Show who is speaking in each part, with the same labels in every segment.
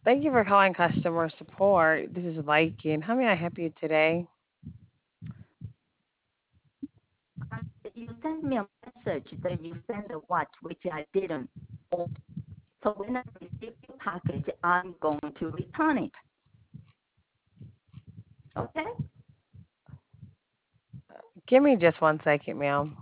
Speaker 1: Thank you for calling customer support. This is Lakin. How may I help you today?
Speaker 2: You sent me a message that you sent a watch, which I didn't order. So when I receive your package, I'm going to return it. Okay?
Speaker 1: Give me just 1 second, ma'am.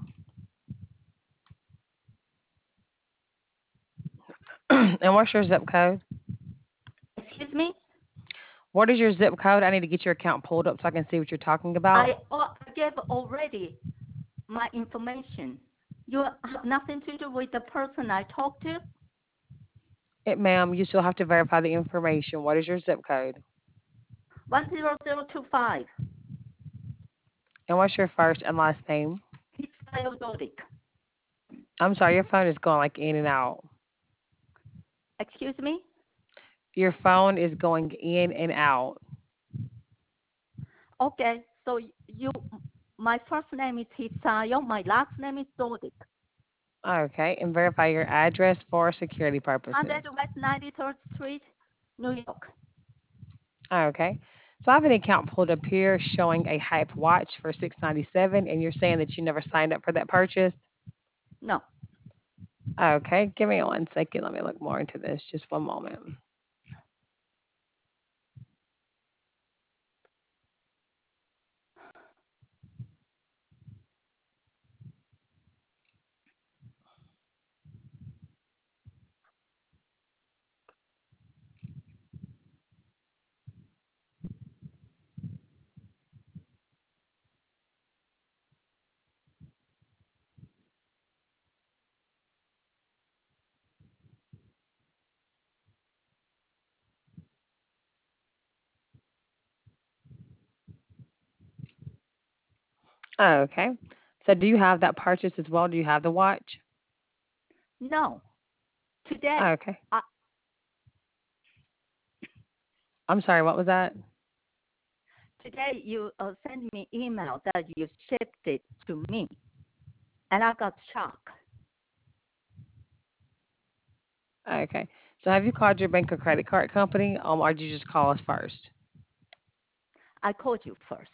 Speaker 1: And what's your zip code?
Speaker 2: Excuse me?
Speaker 1: What is your zip code? I need to get your account pulled up so I can see what you're talking about.
Speaker 2: I gave already my information. You have nothing to do with the person I talked to?
Speaker 1: Ma'am, you still have to verify the information. What is your zip code?
Speaker 2: 10025.
Speaker 1: And what's your first and last name?
Speaker 2: It's Diodoric.
Speaker 1: I'm sorry, your phone is going like in and out.
Speaker 2: Excuse me?
Speaker 1: Your phone is going in and out.
Speaker 2: Okay, so my first name is Hisayo, my last name is Dodic.
Speaker 1: Okay, and verify your address for security
Speaker 2: 100
Speaker 1: purposes.
Speaker 2: West 93rd Street, New York.
Speaker 1: Okay. So I have an account pulled up here showing a Hype watch for 697, and you're saying that you never signed up for that purchase.
Speaker 2: No.
Speaker 1: Okay, give me 1 second. Let me look more into this. Just one moment. Okay. So do you have that purchase as well? Do you have the watch?
Speaker 2: No. Today,
Speaker 1: Okay.
Speaker 2: uh,
Speaker 1: I'm sorry, what was that?
Speaker 2: today you sent me email that you shipped it to me, and I got shocked.
Speaker 1: Okay. So have you called your bank or credit card company, or did you just call us first?
Speaker 2: I called you first.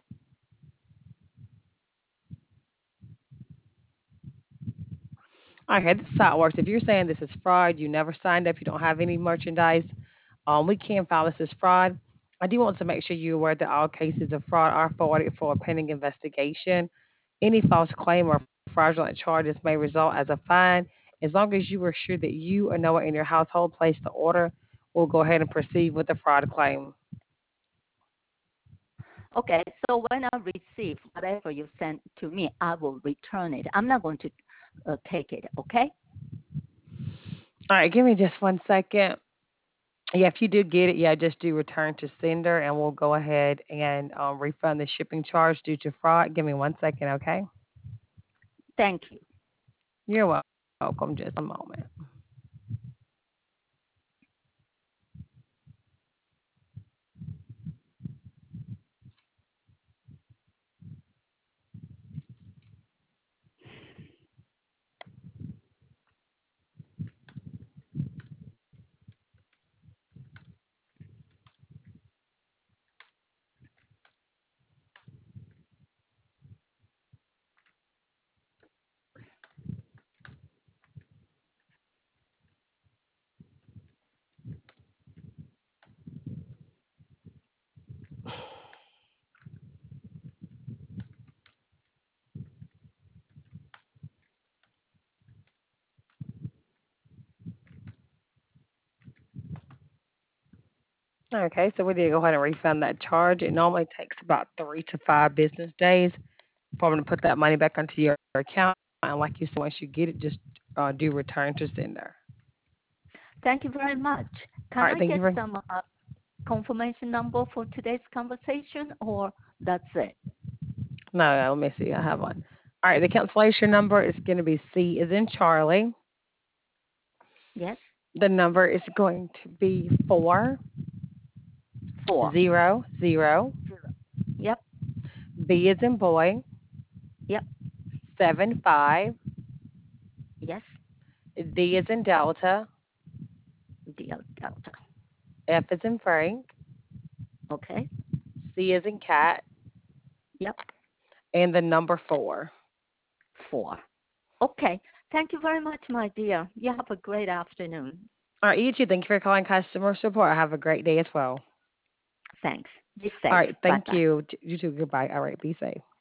Speaker 1: Okay, this is how it works. If you're saying this is fraud, you never signed up, you don't have any merchandise, we can file this as fraud. I do want to make sure you're aware that all cases of fraud are forwarded for a pending investigation. Any false claim or fraudulent charges may result as a fine. As long as you are sure that you or no one in your household placed the order, we'll go ahead and proceed with the fraud claim.
Speaker 2: Okay, so when I receive whatever you send to me, I will return it. I'm not going to take it, okay?
Speaker 1: All right, give me just 1 second. Yeah, if you do get it, yeah, just do return to sender, and we'll go ahead and refund the shipping charge due to fraud. Give me 1 second, okay?
Speaker 2: Thank you.
Speaker 1: You're welcome. Just one moment. Okay, so we did go ahead and refund that charge. It normally takes about 3 to 5 business days for them to put that money back onto your account. And like you said, once you get it, just do return to sender.
Speaker 2: Thank you very much.
Speaker 1: All
Speaker 2: Can
Speaker 1: right,
Speaker 2: I
Speaker 1: thank you
Speaker 2: get
Speaker 1: for.
Speaker 2: some confirmation number for today's conversation, or that's it?
Speaker 1: No, let me see. I have one. All right, the cancellation number is going to be C is in Charlie.
Speaker 2: Yes?
Speaker 1: The number is going to be
Speaker 2: 4.
Speaker 1: 400.
Speaker 2: Zero. Yep,
Speaker 1: B is in boy.
Speaker 2: yep,
Speaker 1: 75.
Speaker 2: yes.
Speaker 1: D is in Delta.
Speaker 2: Delta.
Speaker 1: F is in Frank,
Speaker 2: Okay.
Speaker 1: C is in cat,
Speaker 2: Yep.
Speaker 1: and the number 4.
Speaker 2: 4. Okay. Thank you very much, my dear. You have a great afternoon.
Speaker 1: All right, you too. Thank you for calling customer support. Have a great day as well.
Speaker 2: Thanks. Be
Speaker 1: All
Speaker 2: safe.
Speaker 1: right,
Speaker 2: Bye
Speaker 1: thank
Speaker 2: bye.
Speaker 1: you. You too. Goodbye. All right, be safe.